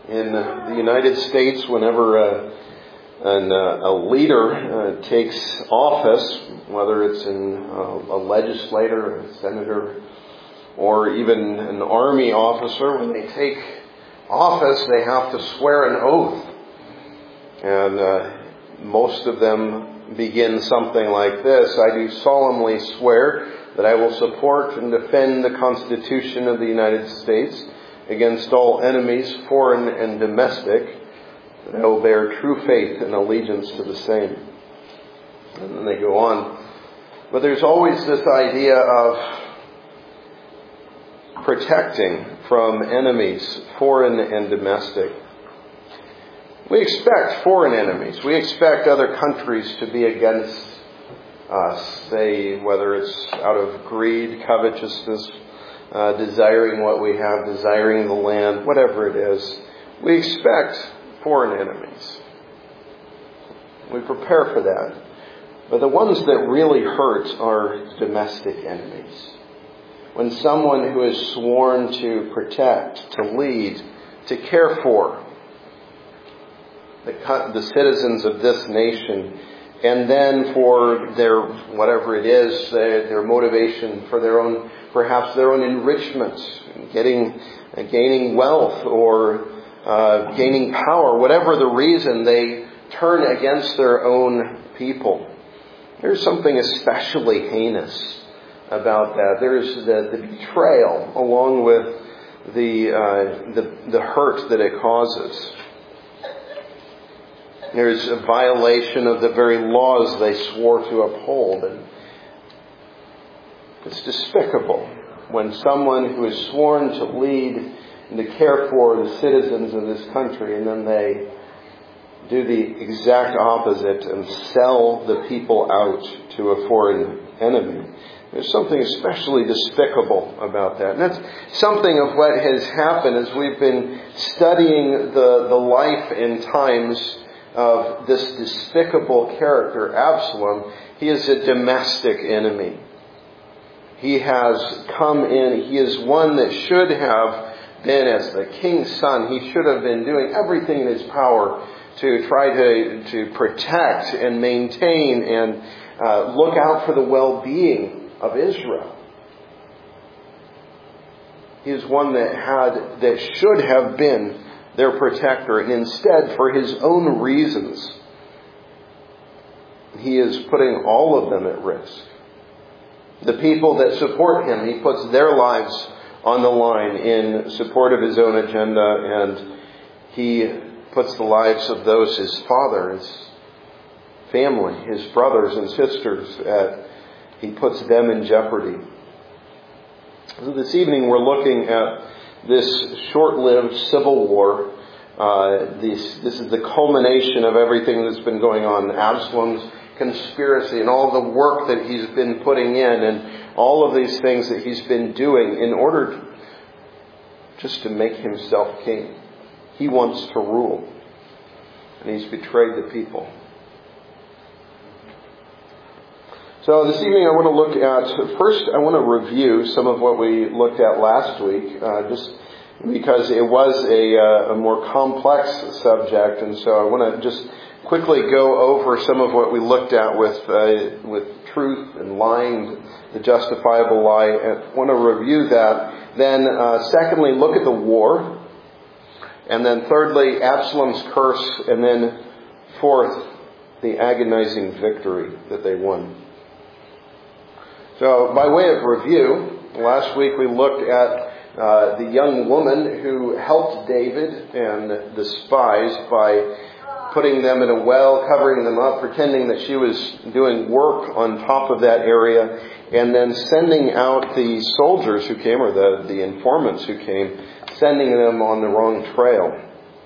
In the United States, whenever a leader takes office, whether it's a legislator, a senator, or even an army officer, when they take office, they have to swear an oath. And most of them begin something like this: I do solemnly swear that I will support and defend the Constitution of the United States against all enemies, foreign and domestic, that I will bear true faith and allegiance to the same. And then they go on. But there's always this idea of protecting from enemies, foreign and domestic. We expect foreign enemies. We expect other countries to be against us, say, whether it's out of greed, covetousness, desiring what we have, desiring the land, whatever it is. We expect foreign enemies. We prepare for that. But the ones that really hurt are domestic enemies. When someone who is sworn to protect, to lead, to care for the citizens of this nation, and then for their, whatever it is, their motivation for their own, perhaps their own enrichment, gaining wealth or gaining power, whatever the reason, they turn against their own people. There's something especially heinous about that. There's the betrayal along with the hurt that it causes. There's a violation of the very laws they swore to uphold. And it's despicable when someone who is sworn to lead and to care for the citizens of this country, and then they do the exact opposite and sell the people out to a foreign enemy. There's something especially despicable about that. And that's something of what has happened as we've been studying the life and times of this despicable character, Absalom. He is a domestic enemy. He has come in. He is one that should have been, as the king's son, he should have been doing everything in his power to try to protect and maintain and look out for the well-being of Israel. He is one that should have been their protector, and instead, for his own reasons, he is putting all of them at risk. The people that support him, he puts their lives on the line in support of his own agenda, and he puts the lives of those, his father, his family, his brothers and sisters, he puts them in jeopardy. So this evening we're looking at this short-lived civil war. This is the culmination of everything that's been going on. Absalom's conspiracy and all the work that he's been putting in and all of these things that he's been doing in order just to make himself king. He wants to rule. And he's betrayed the people. So this evening I want to look at, first I want to review some of what we looked at last week, just because it was a more complex subject, and so I want to just quickly go over some of what we looked at with truth and lying, the justifiable lie. I want to review that. Then secondly, look at the war. And then thirdly, Absalom's curse. And then fourth, the agonizing victory that they won. So by way of review, last week we looked at the young woman who helped David and the spies by putting them in a well, covering them up, pretending that she was doing work on top of that area, and then sending out the soldiers who came, or the informants who came, sending them on the wrong trail.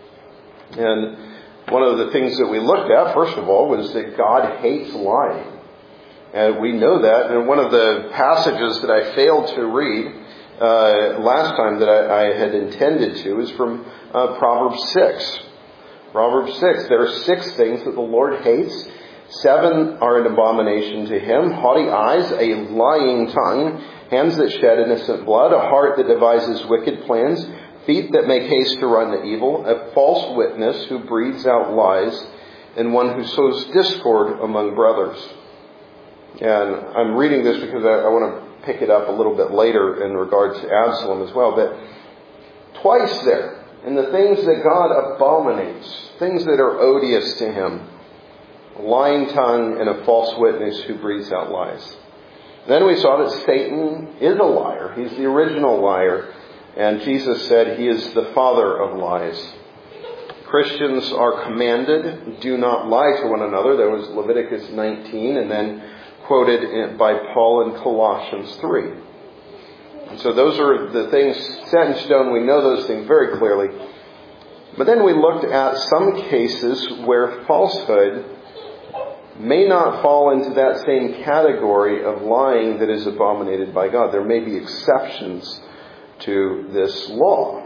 And one of the things that we looked at, first of all, was that God hates lying. And we know that. And one of the passages that I failed to read last time that I had intended to is from Proverbs 6. Proverbs 6, there are 6 things that the Lord hates. 7 are an abomination to him: haughty eyes, a lying tongue, hands that shed innocent blood, a heart that devises wicked plans, feet that make haste to run to evil, a false witness who breathes out lies, and one who sows discord among brothers. And I'm reading this because I want to pick it up a little bit later in regards to Absalom as well. But twice there, in the things that God abominates, things that are odious to him, a lying tongue and a false witness who breathes out lies. Then we saw that Satan is a liar. He's the original liar. And Jesus said he is the father of lies. Christians are commanded, do not lie to one another. There was Leviticus 19 and then quoted by Paul in Colossians 3. And so those are the things set in stone. We know those things very clearly. But then we looked at some cases where falsehood may not fall into that same category of lying that is abominated by God. There may be exceptions to this law.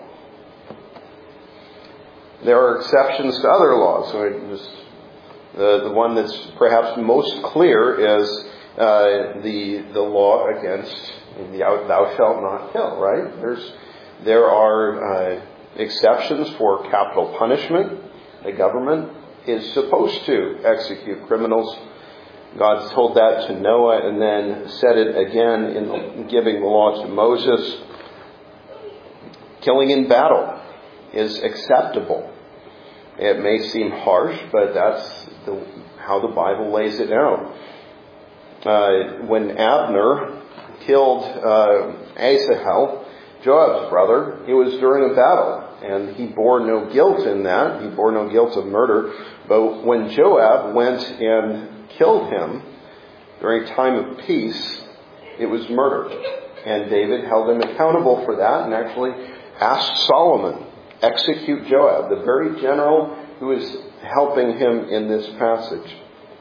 There are exceptions to other laws. So the one that's perhaps most clear is the law against thou shalt not kill, right? There are exceptions for capital punishment. The government is supposed to execute criminals. God told that to Noah and then said it again in giving the law to Moses. Killing in battle is acceptable. It may seem harsh, but that's how the Bible lays it out. When Abner killed Asahel, Joab's brother, it was during a battle. And he bore no guilt in that. He bore no guilt of murder. But when Joab went and killed him during a time of peace, it was murder. And David held him accountable for that and actually asked Solomon, execute Joab, the very general who is helping him in this passage.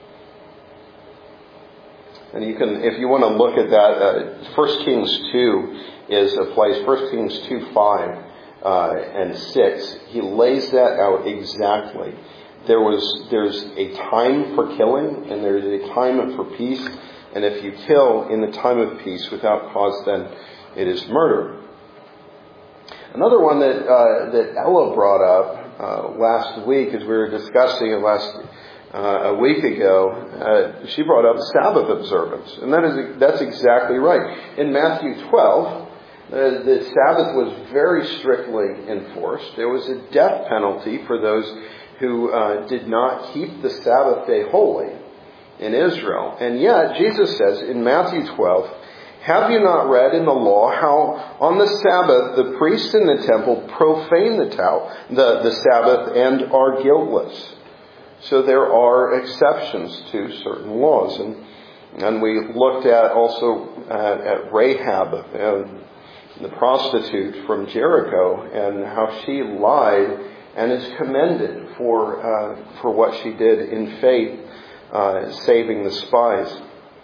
And you can, if you want to look at that, 1 Kings 2 is a place, 1 Kings 2:5 and 6, he lays that out exactly. There's a time for killing and there's a time for peace. And if you kill in the time of peace without cause, then it is murder. Another one that Ella brought up last week, as we were discussing it a week ago, she brought up Sabbath observance, and that's exactly right. In Matthew 12, the Sabbath was very strictly enforced. There was a death penalty for those who did not keep the Sabbath day holy in Israel, and yet Jesus says in Matthew 12, "Have you not read in the law how on the Sabbath the priests in the temple profane the Sabbath and are guiltless?" So there are exceptions to certain laws. And we looked at also at Rahab, the prostitute from Jericho, and how she lied and is commended for what she did in faith, saving the spies.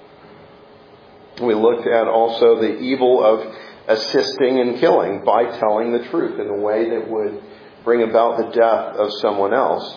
We looked at also the evil of assisting in killing by telling the truth in a way that would bring about the death of someone else.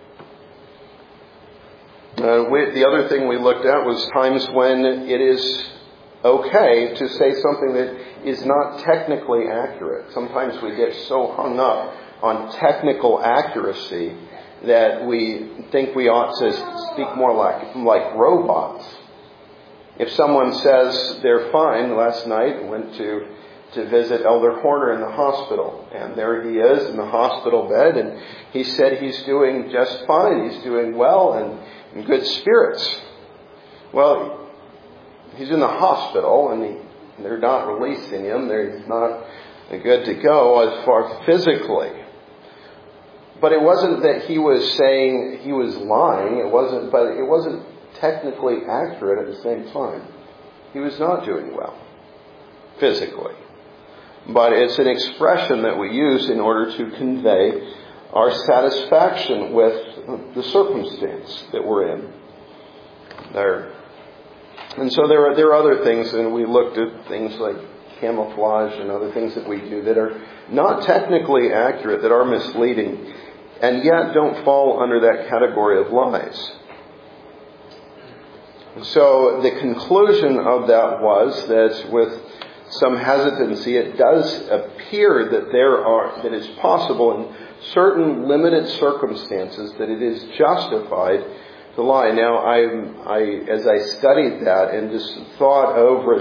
The other thing we looked at was times when it is okay to say something that is not technically accurate. Sometimes we get so hung up on technical accuracy that we think we ought to speak more like robots. If someone says they're fine, last night I went to visit Elder Horner in the hospital, and there he is in the hospital bed, and he said he's doing just fine, he's doing well and in good spirits. Well, he's in the hospital and they're not releasing him, he's not good to go as far physically. But it wasn't that he was saying he was lying, it wasn't technically accurate at the same time. He was not doing well physically. But it's an expression that we use in order to convey our satisfaction with the circumstance that we're in. And so there are other things, and we looked at things like camouflage and other things that we do that are not technically accurate, that are misleading, and yet don't fall under that category of lies. So the conclusion of that was that with some hesitancy, it does appear that it's possible in certain limited circumstances that it is justified to lie. Now, as I studied that and just thought over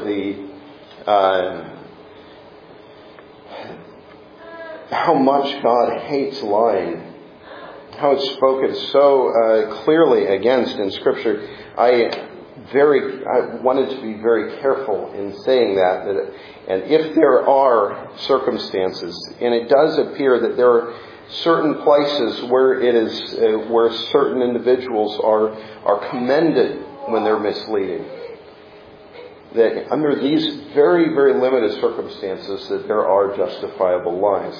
how much God hates lying, how it's spoken so clearly against in Scripture, I wanted to be very careful in saying that. And if there are circumstances, and it does appear that there are certain places where where certain individuals are commended when they're misleading, that under these very, very limited circumstances that there are justifiable lies.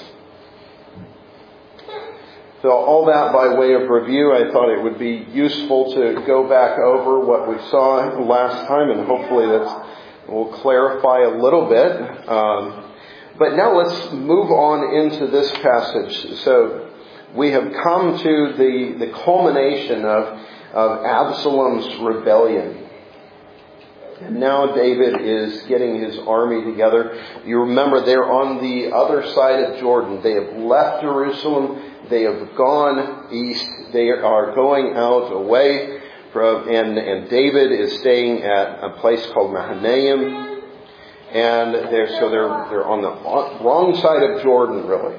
So all that by way of review, I thought it would be useful to go back over what we saw last time, and hopefully that will clarify a little bit. But now let's move on into this passage. So we have come to the culmination of Absalom's rebellion. And now David is getting his army together. You remember they're on the other side of Jordan. They have left Jerusalem. They have gone east. They are going out away from, and David is staying at a place called Mahanaim. And they're on the wrong side of Jordan, really.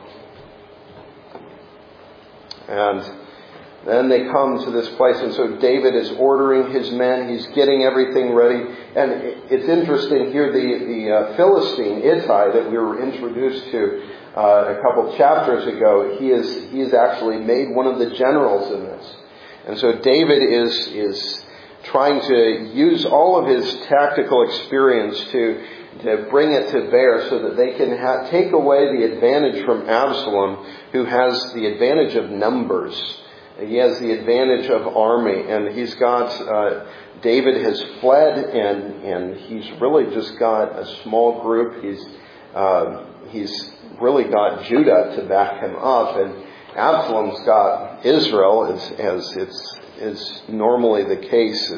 And then they come to this place, and so David is ordering his men. He's getting everything ready. And it's interesting here, the Philistine, Ittai, that we were introduced to a couple chapters ago, he is actually made one of the generals in this. And so David is trying to use all of his tactical experience to bring it to bear so that they can take away the advantage from Absalom, who has the advantage of numbers. He has the advantage of army, and he's got, David has fled, and he's really just got a small group. He's really got Judah to back him up, and Absalom's got Israel, as is normally the case.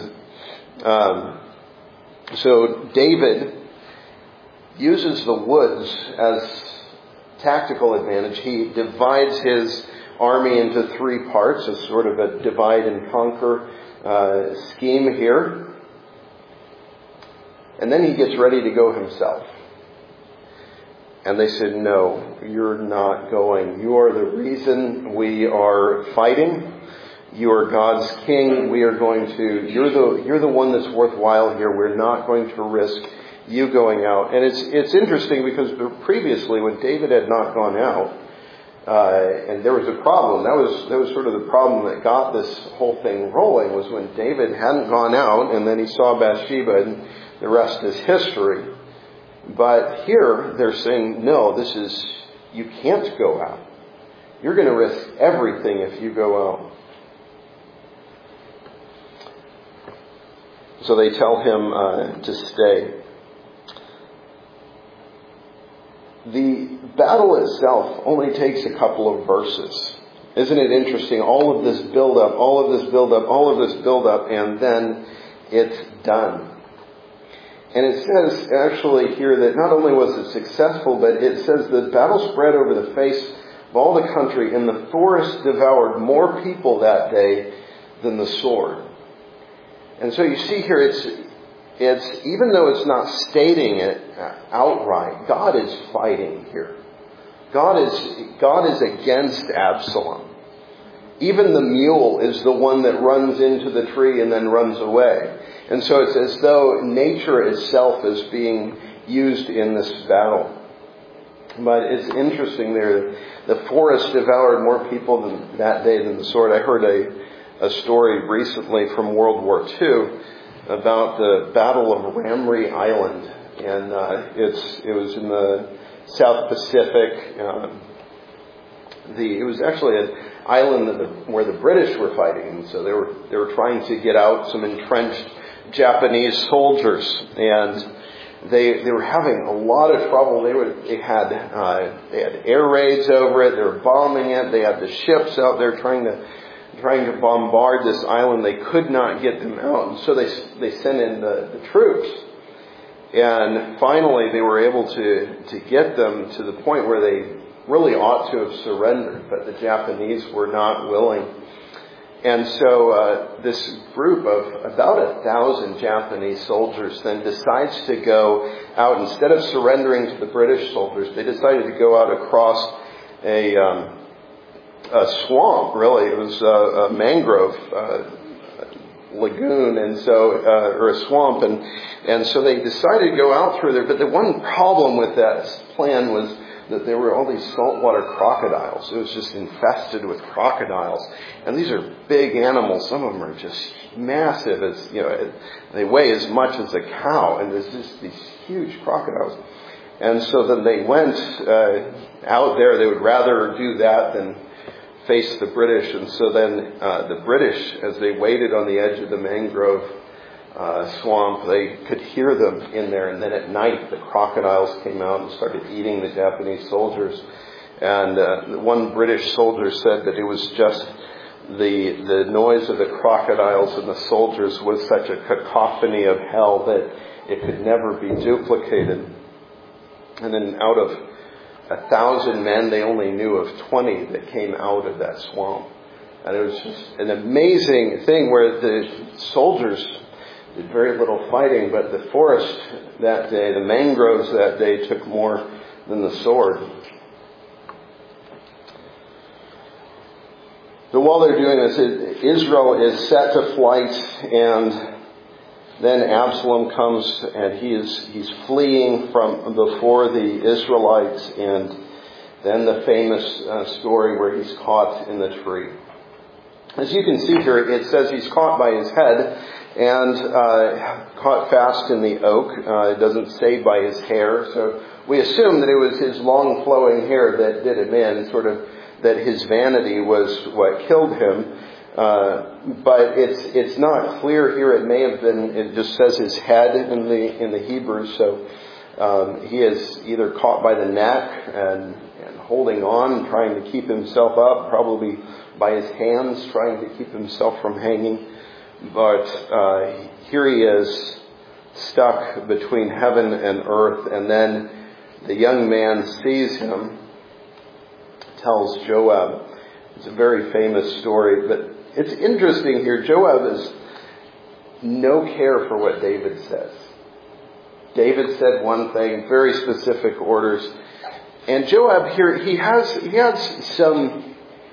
So David uses the woods as tactical advantage. He divides his army into three parts, a sort of a divide and conquer scheme here. And then he gets ready to go himself. And they said, no, you're not going. You are the reason we are fighting. You are God's king. You're the one that's worthwhile here. We're not going to risk you going out. And it's interesting because previously when David had not gone out, and there was a problem. That was sort of the problem that got this whole thing rolling, was when David hadn't gone out, and then he saw Bathsheba, and the rest is history. But here they're saying, no, you can't go out. You're going to risk everything if you go out. So they tell him to stay. The battle itself only takes a couple of verses. Isn't it interesting? All of this build up, and then it's done. And it says actually here that not only was it successful, but it says the battle spread over the face of all the country, and the forest devoured more people that day than the sword. And so you see here, it's even though it's not stating it outright, God is fighting here. God is against Absalom. Even the mule is the one that runs into the tree and then runs away. And so it's as though nature itself is being used in this battle. But it's interesting there, the forest devoured more people that day than the sword. I heard a story recently from World War II about the Battle of Ramree Island. And it was in the South Pacific. It was actually an island where the British were fighting. And so they were trying to get out some entrenched Japanese soldiers, and they were having a lot of trouble. They had air raids over it. They were bombing it. They had the ships out there trying to bombard this island. They could not get them out, and so they sent in the troops. And finally, they were able to get them to the point where they really ought to have surrendered, but the Japanese were not willing. And so this group of about 1,000 Japanese soldiers then decides to go out. Instead of surrendering to the British soldiers, they decided to go out across a swamp, really. It was a mangrove lagoon, and so or a swamp, and so they decided to go out through there. But the one problem with that plan was that there were all these saltwater crocodiles. It was just infested with crocodiles, and these are big animals. Some of them are just massive. They weigh as much as a cow, and there's just these huge crocodiles. And so then they went out there. They would rather do that than face the British. And so then the British, as they waited on the edge of the mangrove swamp, they could hear them in there. And then at night, the crocodiles came out and started eating the Japanese soldiers. And one British soldier said that it was just the noise of the crocodiles and the soldiers was such a cacophony of hell that it could never be duplicated. And then out of 1,000 men, they only knew of 20 that came out of that swamp. And it was just an amazing thing where the soldiers did very little fighting, but the forest that day, the mangroves that day, took more than the sword. So while they're doing this, Israel is set to flight, and then Absalom comes, and he's fleeing from before the Israelites, and then the famous story where he's caught in the tree. As you can see here, it says he's caught by his head and caught fast in the oak. It doesn't say by his hair, so we assume that it was his long flowing hair that did him in, sort of that his vanity was what killed him. But it's not clear here. It may have been. It just says his head in the Hebrew. So he is either caught by the neck and holding on, trying to keep himself up, probably by his hands, trying to keep himself from hanging. But here he is, stuck between heaven and earth. And then the young man sees him, tells Joab. It's a very famous story, but it's interesting here. Joab has no care for what David says. David said one thing, very specific orders. And Joab here, he has some,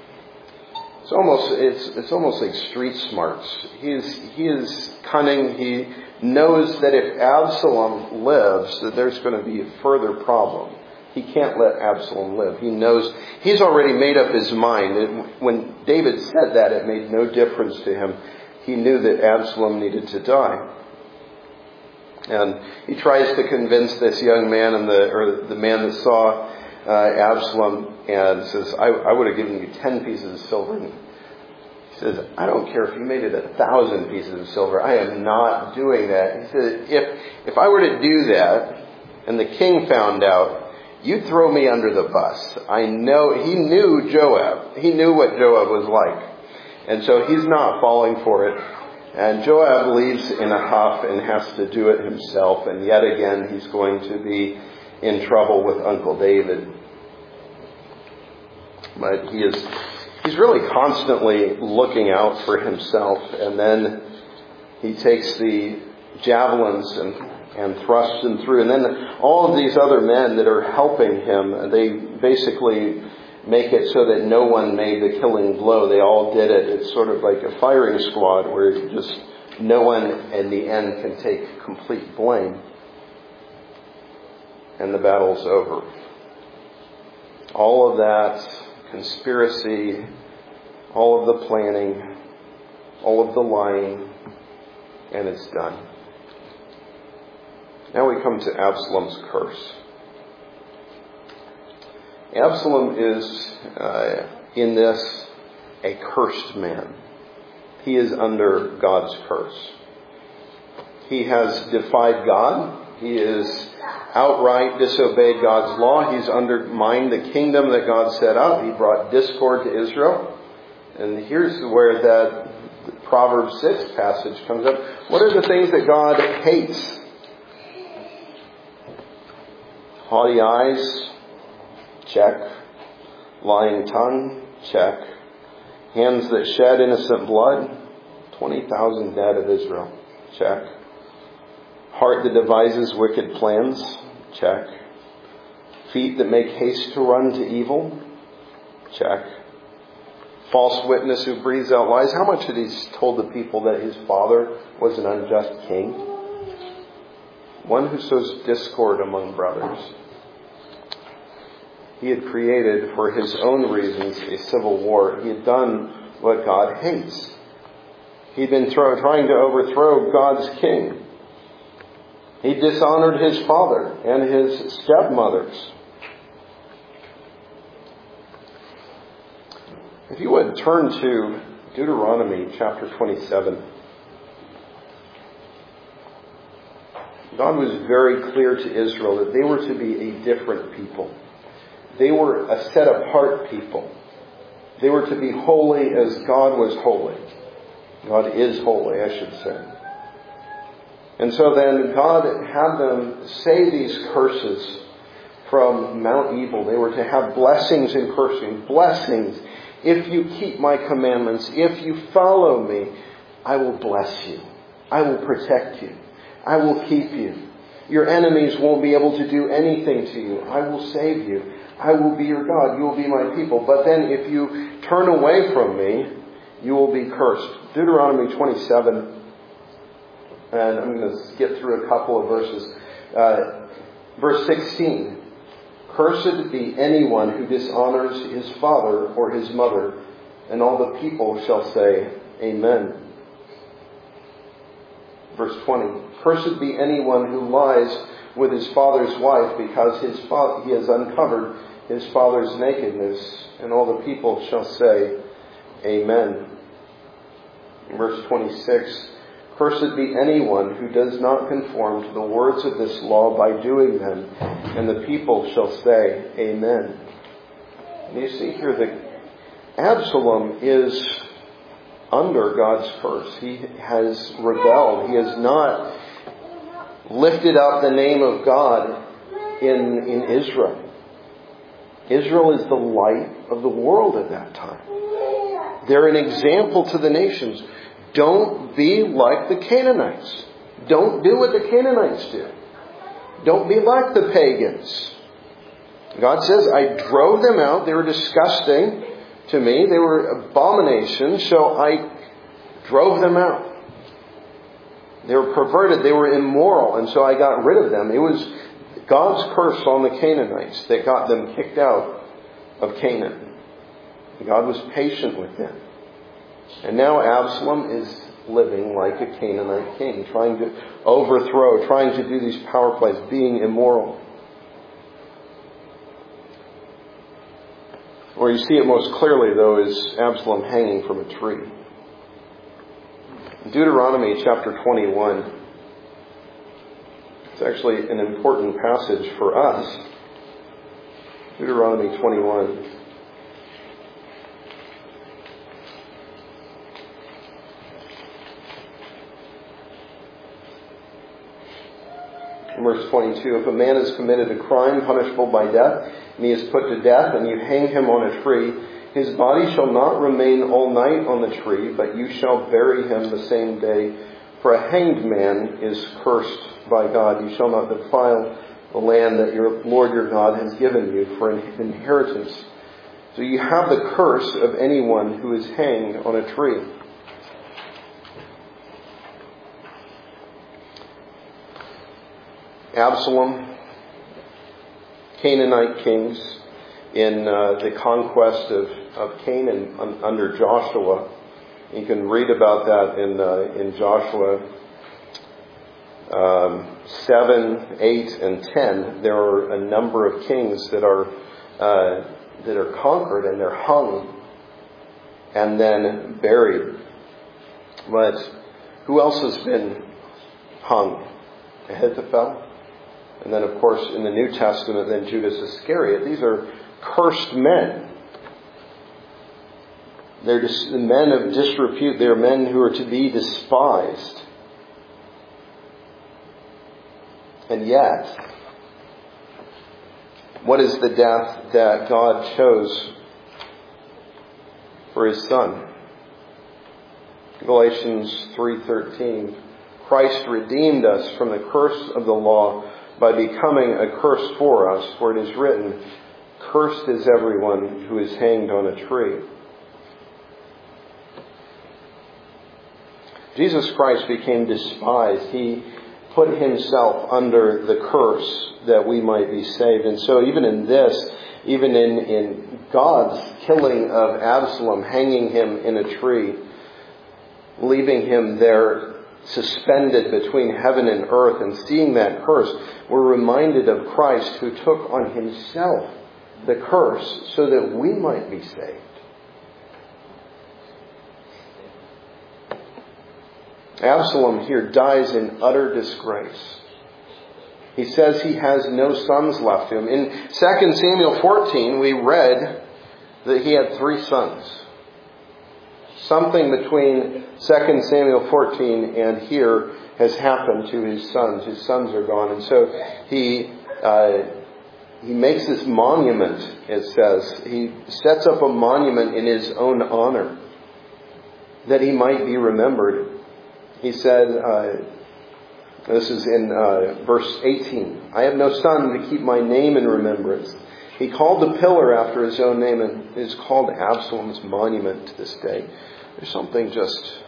it's almost like street smarts. He is cunning. He knows that if Absalom lives, that there's going to be a further problem. He can't let Absalom live. He knows, he's already made up his mind. When David said that, it made no difference to him. He knew that Absalom needed to die. And he tries to convince this young man the man that saw Absalom, and says, I would have given you 10 pieces of silver. And he says, I don't care if you made it 1,000 pieces of silver. I am not doing that. He said, if I were to do that, and the king found out, you'd throw me under the bus. I know, he knew Joab. He knew what Joab was like. And so he's not falling for it. And Joab leaves in a huff and has to do it himself. And yet again, he's going to be in trouble with Uncle David. But he's really constantly looking out for himself. And then he takes the javelins and thrusts them through. And then all of these other men that are helping him, they basically make it so that no one made the killing blow. They all did it. It's sort of like a firing squad where just no one in the end can take complete blame. And the battle's over. All of that conspiracy, all of the planning, all of the lying, and it's done. Now we come to Absalom's curse. Absalom is, in this, a cursed man. He is under God's curse. He has defied God. He is outright disobeyed God's law. He's undermined the kingdom that God set up. He brought discord to Israel. And here's where that Proverbs 6 passage comes up. What are the things that God hates? Haughty eyes, check. Lying tongue, check. Hands that shed innocent blood, 20,000 dead of Israel, check. Heart that devises wicked plans, check. Feet that make haste to run to evil, check. False witness who breathes out lies. How much had he told the people that his father was an unjust king? One who sows discord among brothers. He had created, for his own reasons, a civil war. He had done what God hates. He'd been trying to overthrow God's king. He dishonored his father and his stepmothers. If you would turn to Deuteronomy chapter 27. God was very clear to Israel that they were to be a different people. They were a set-apart people. They were to be holy as God was holy. God is holy, I should say. And so then God had them say these curses from Mount Ebal. They were to have blessings and cursing. Blessings. If you keep my commandments, if you follow me, I will bless you. I will protect you. I will keep you. Your enemies won't be able to do anything to you. I will save you. I will be your God. You will be my people. But then if you turn away from me, you will be cursed. Deuteronomy 27. And I'm going to skip through a couple of verses. Verse 16. Cursed be anyone who dishonors his father or his mother, and all the people shall say, Amen. Verse 20. Cursed be anyone who lies with his father's wife, because he has uncovered his father's nakedness, and all the people shall say, Amen. Verse 26. Cursed be anyone who does not conform to the words of this law by doing them, and the people shall say, Amen. And you see here that Absalom is under God's curse. He has rebelled. He has not lifted up the name of God in Israel. Israel is the light of the world at that time. They're an example to the nations. Don't be like the Canaanites. Don't do what the Canaanites do. Don't be like the pagans. God says, I drove them out. They were disgusting to me. They were abominations, so I drove them out. They were perverted. They were immoral, and so I got rid of them. It was God's curse on the Canaanites that got them kicked out of Canaan. God was patient with them. And now Absalom is living like a Canaanite king, trying to overthrow, trying to do these power plays, being immoral. Where you see it most clearly, though, is Absalom hanging from a tree. In Deuteronomy chapter 21, it's actually an important passage for us. Deuteronomy 21. Verse 22, if a man has committed a crime punishable by death, and he is put to death, and you hang him on a tree, his body shall not remain all night on the tree, but you shall bury him the same day. For a hanged man is cursed by God. You shall not defile the land that your Lord your God has given you for an inheritance. So you have the curse of anyone who is hanged on a tree. Absalom, Canaanite kings in the conquest of Canaan under Joshua. You can read about that in Joshua 7, 8, and 10. There are a number of kings that are conquered and they're hung and then buried. But who else has been hung? Ahithophel. And then, of course, in the New Testament, then Judas Iscariot. These are cursed men. They're men of disrepute. They're men who are to be despised. And yet, What is the death that God chose for His Son? Galatians 3:13. Christ redeemed us from the curse of the law by becoming a curse for us, for it is written, "Cursed is everyone who is hanged on a tree." Jesus Christ became despised. He put Himself under the curse that we might be saved. And so even in this, even in God's killing of Absalom, hanging him in a tree, leaving him there suspended between heaven and earth, and seeing that curse, we're reminded of Christ who took on Himself the curse so that we might be saved. Absalom here dies in utter disgrace. He says he has no sons left to him. In 2 Samuel 14, we read that he had 3 sons. Something between 2 Samuel 14 and here has happened to his sons. His sons are gone. And so he makes this monument, it says. He sets up a monument in his own honor that he might be remembered. He said, this is in verse 18, "I have no son to keep my name in remembrance. He called the pillar after his own name, and it is called Absalom's monument to this day." There's something just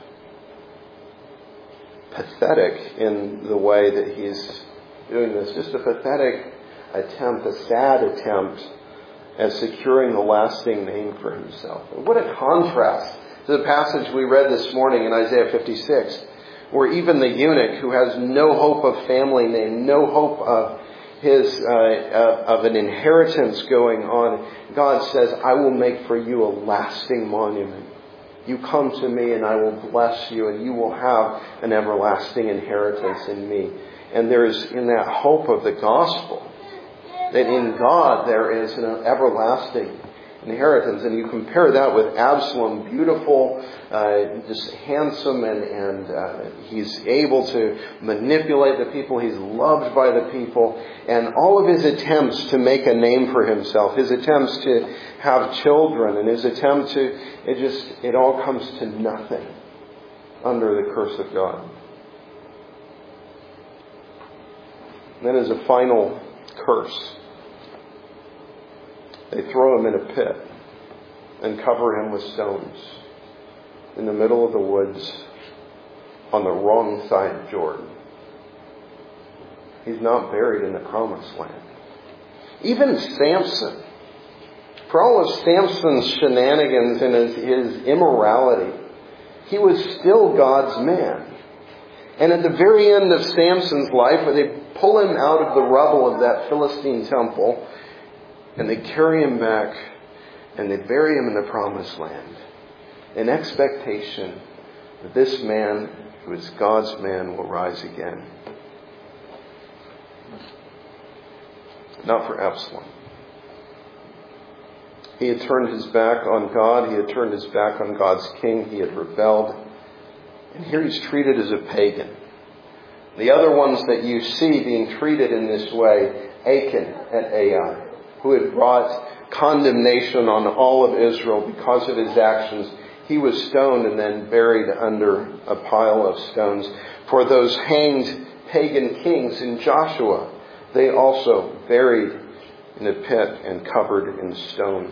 pathetic in the way that he's doing this. Just a pathetic attempt, a sad attempt at securing a lasting name for himself. What a contrast to the passage we read this morning in Isaiah 56, where even the eunuch who has no hope of family name, no hope of his of an inheritance going on, God says, "I will make for you a lasting monument. You come to me and I will bless you, and you will have an everlasting inheritance in me." And there is in that hope of the gospel that in God there is an everlasting inheritance. And you compare that with Absalom, beautiful, just handsome, and he's able to manipulate the people. He's loved by the people. And all of his attempts to make a name for himself, his attempts to have children, and his attempt to, it all comes to nothing under the curse of God. And then as a final curse, they throw him in a pit and cover him with stones in the middle of the woods on the wrong side of Jordan. He's not buried in the promised land. Even Samson, for all of Samson's shenanigans and his immorality, he was still God's man. And at the very end of Samson's life, where they pull him out of the rubble of that Philistine temple, and they carry him back, and they bury him in the promised land, in expectation that this man, who is God's man, will rise again. Not for Absalom. He had turned his back on God. He had turned his back on God's king. He had rebelled. And here he's treated as a pagan. The other ones that you see being treated in this way, Achan at Ai, who had brought condemnation on all of Israel because of his actions, he was stoned and then buried under a pile of stones. For those hanged pagan kings in Joshua, they also buried in a pit and covered in stones.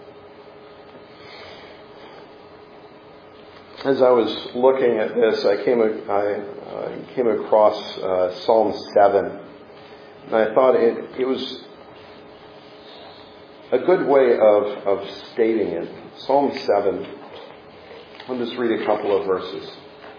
As I was looking at this, I came across Psalm 7. And I thought it was a good way of stating it. Psalm 7. I'll just read a couple of verses.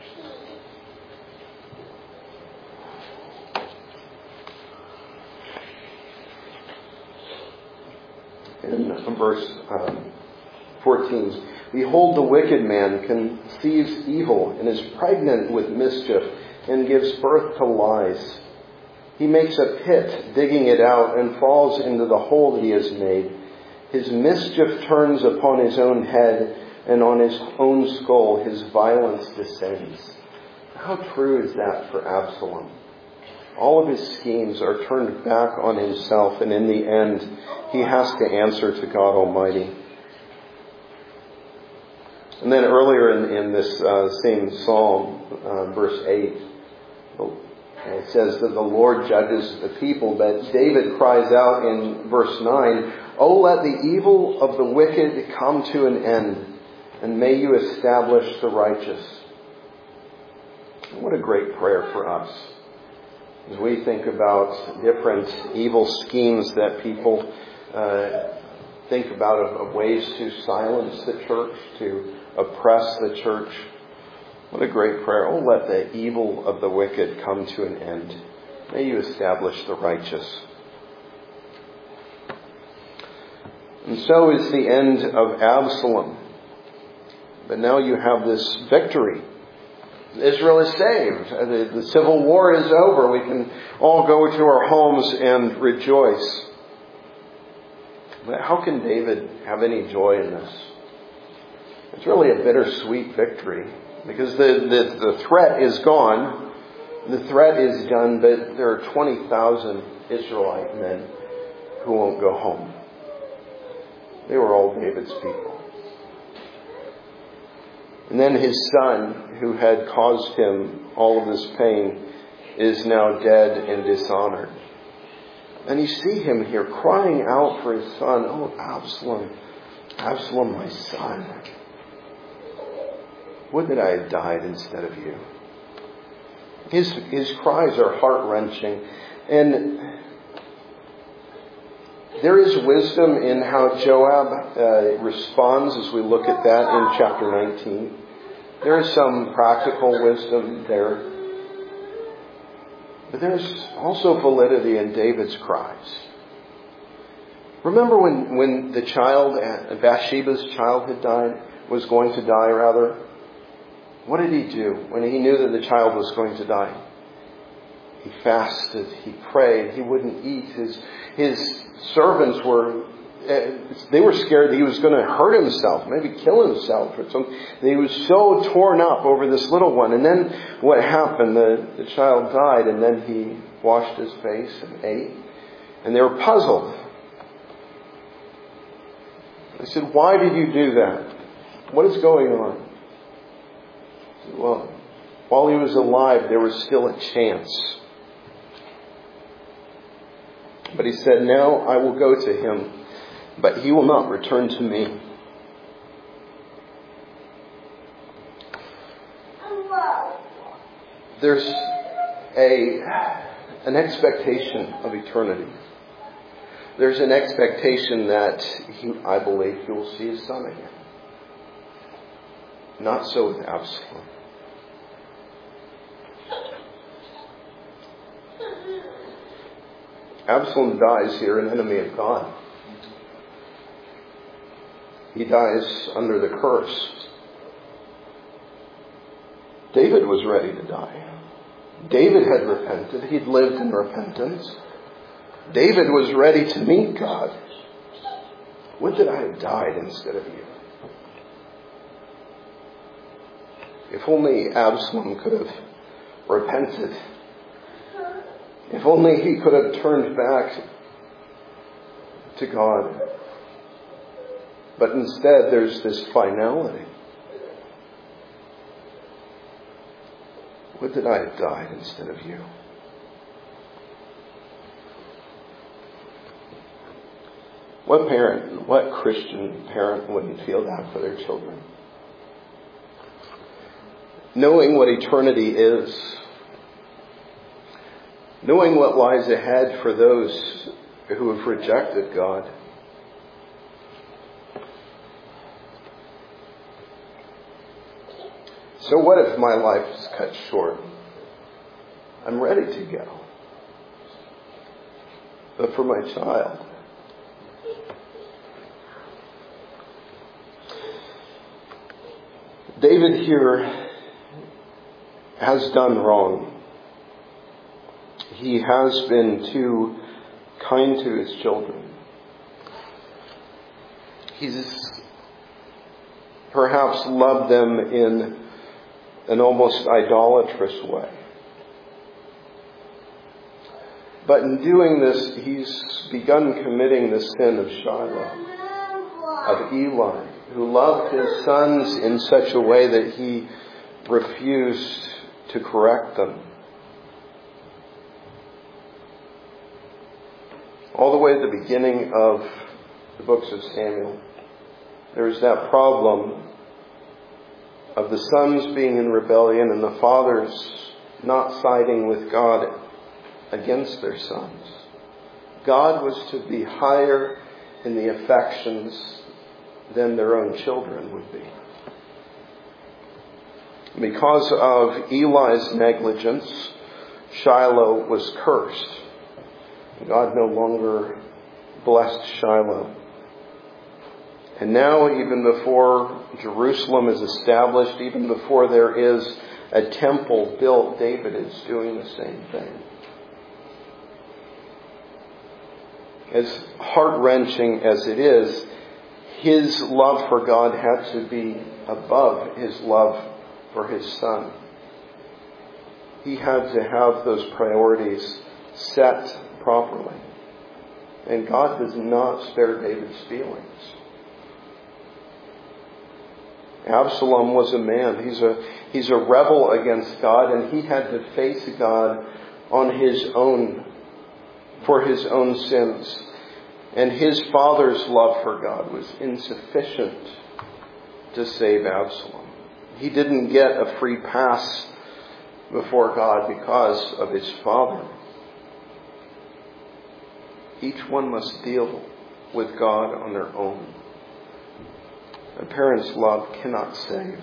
In verse 14, "Behold, the wicked man conceives evil and is pregnant with mischief and gives birth to lies. He makes a pit, digging it out, and falls into the hole that he has made. His mischief turns upon his own head, and on his own skull his violence descends." How true is that for Absalom? All of his schemes are turned back on himself, and in the end, he has to answer to God Almighty. And then earlier in this same psalm, verse 8, it says that the Lord judges the people, but David cries out in verse 9, "Oh, let the evil of the wicked come to an end, and may you establish the righteous." What a great prayer for us. As we think about different evil schemes that people think about of ways to silence the church, to oppress the church. What a great prayer. Oh, let the evil of the wicked come to an end. May you establish the righteous. And so is the end of Absalom. But now you have this victory. Israel is saved. The civil war is over. We can all go to our homes and rejoice. But how can David have any joy in this? It's really a bittersweet victory, because the threat is gone. The threat is done, but there are 20,000 Israelite men who won't go home. They were all David's people. And then his son, who had caused him all of this pain, is now dead and dishonored. And you see him here crying out for his son, "Oh, Absalom, Absalom, my son. Would that I had died instead of you." His cries are heart-wrenching. And there is wisdom in how Joab responds as we look at that in chapter 19. There is some practical wisdom there. But there's also validity in David's cries. Remember when the child, Bathsheba's child was going to die rather? What did he do when he knew that the child was going to die? He fasted, he prayed, he wouldn't eat. His servants were scared that he was going to hurt himself, maybe kill himself or something. He was so torn up over this little one. And then what happened? The child died, and then he washed his face and ate. And they were puzzled. They said, "Why did you do that? What is going on?" He said, "Well, while he was alive, there was still a chance." But he said, "Now I will go to him, but he will not return to me." There's an expectation of eternity. There's an expectation that I believe he will see his son again. Not so with Absalom. Absalom dies here an enemy of God. He dies under the curse. David was ready to die. David had repented. He'd lived in repentance. David was ready to meet God. Would that I had died instead of you. If only Absalom could have repented. If only he could have turned back to God. But instead, there's this finality. Would that I had died instead of you. What parent, what Christian parent wouldn't feel that for their children? Knowing what eternity is, knowing what lies ahead for those who have rejected God. So what if my life is cut short? I'm ready to go. But for my child, David here has done wrong. He has been too kind to his children. He's perhaps loved them in an almost idolatrous way. But in doing this, he's begun committing the sin of Shiloh, of Eli, who loved his sons in such a way that he refused to correct them. All the way at the beginning of the books of Samuel, there's that problem of the sons being in rebellion and the fathers not siding with God against their sons. God was to be higher in the affections than their own children would be. Because of Eli's negligence, Shiloh was cursed. God no longer blessed Shiloh. And now, even before Jerusalem is established, even before there is a temple built, David is doing the same thing. As heart-wrenching as it is, his love for God had to be above his love for his son. He had to have those priorities set properly. And God does not spare David's feelings. Absalom was a man. He's a rebel against God, and he had to face God on his own, for his own sins. And his father's love for God was insufficient to save Absalom. He didn't get a free pass before God because of his father. Each one must deal with God on their own. A parent's love cannot save.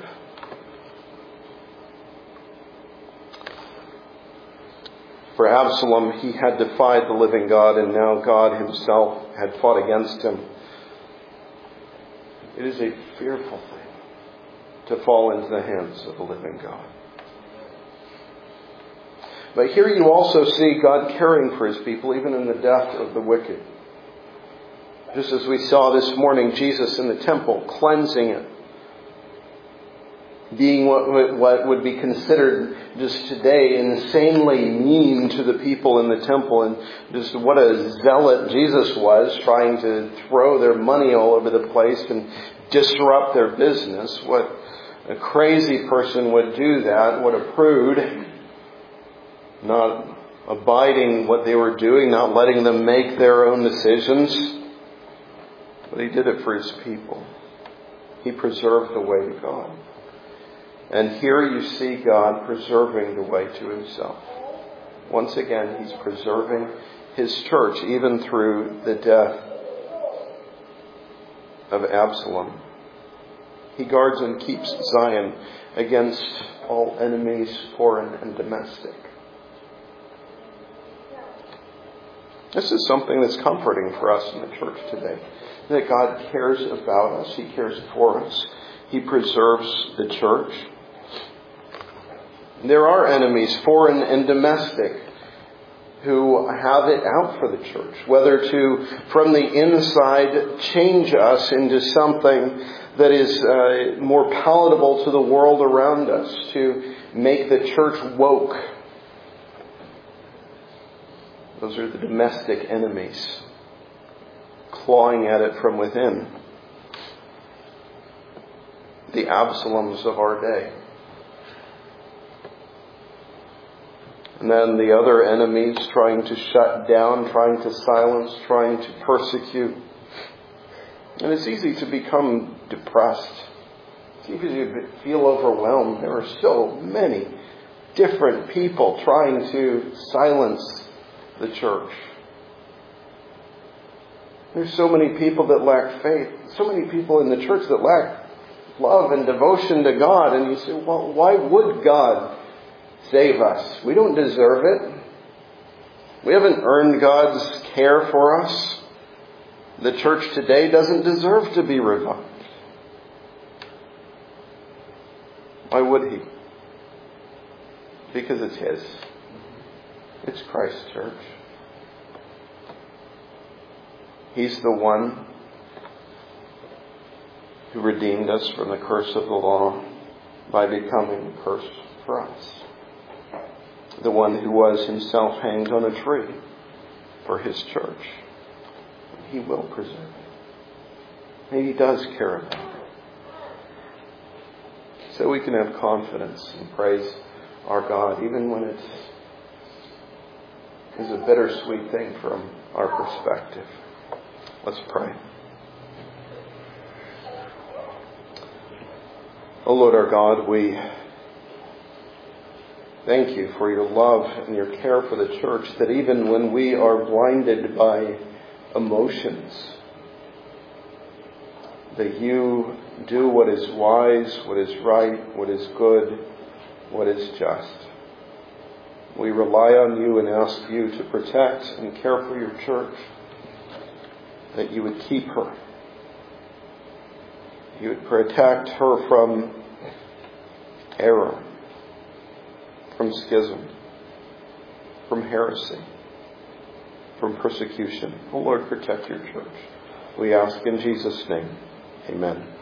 For Absalom, he had defied the living God, and now God himself had fought against him. It is a fearful thing to fall into the hands of the living God. But here you also see God caring for his people, even in the death of the wicked. Just as we saw this morning, Jesus in the temple, cleansing it. Being what would be considered just today insanely mean to the people in the temple. And just what a zealot Jesus was, trying to throw their money all over the place and disrupt their business. What a crazy person would do that. What a prude. Not abiding what they were doing, not letting them make their own decisions. But he did it for his people. He preserved the way to God. And here you see God preserving the way to himself. Once again, he's preserving his church, even through the death of Absalom. He guards and keeps Zion against all enemies, foreign and domestic. This is something that's comforting for us in the church today. That God cares about us. He cares for us. He preserves the church. There are enemies, foreign and domestic, who have it out for the church. Whether to, from the inside, change us into something that is more palatable to the world around us. To make the church woke. Those are the domestic enemies, clawing at it from within. The Absaloms of our day. And then the other enemies trying to shut down, trying to silence, trying to persecute. And it's easy to become depressed. It's easy to feel overwhelmed. There are so many different people trying to silence the church. There's so many people that lack faith. So many people in the church that lack love and devotion to God. And you say, well, why would God save us? We don't deserve it. We haven't earned God's care for us. The church today doesn't deserve to be revived. Why would he? Because it's his. It's Christ's church. He's the one who redeemed us from the curse of the law by becoming the curse for us. The one who was himself hanged on a tree for His church. He will preserve it. And He does care about it. So we can have confidence and praise our God, even when it is a bittersweet thing from our perspective. Let's pray. Oh Lord our God, we thank You for Your love and Your care for the church, that even when we are blinded by emotions, that You do what is wise, what is right, what is good, what is just. We rely on You and ask You to protect and care for Your church, that You would keep her. You would protect her from error, from schism, from heresy, from persecution. Oh Lord, protect Your church. We ask in Jesus' name. Amen.